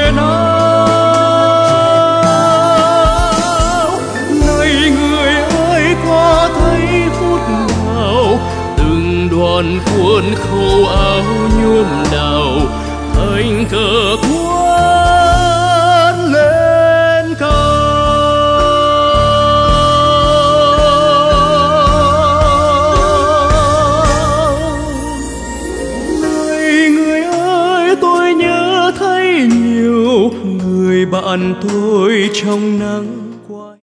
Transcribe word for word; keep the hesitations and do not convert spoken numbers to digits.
về nào. Này người ơi có thấy phút nào từng đoàn quân khâu áo nhuộm đào thành cờ quân lên cao. Này người ơi tôi nhớ thấy nhiều người bạn tôi trong nắng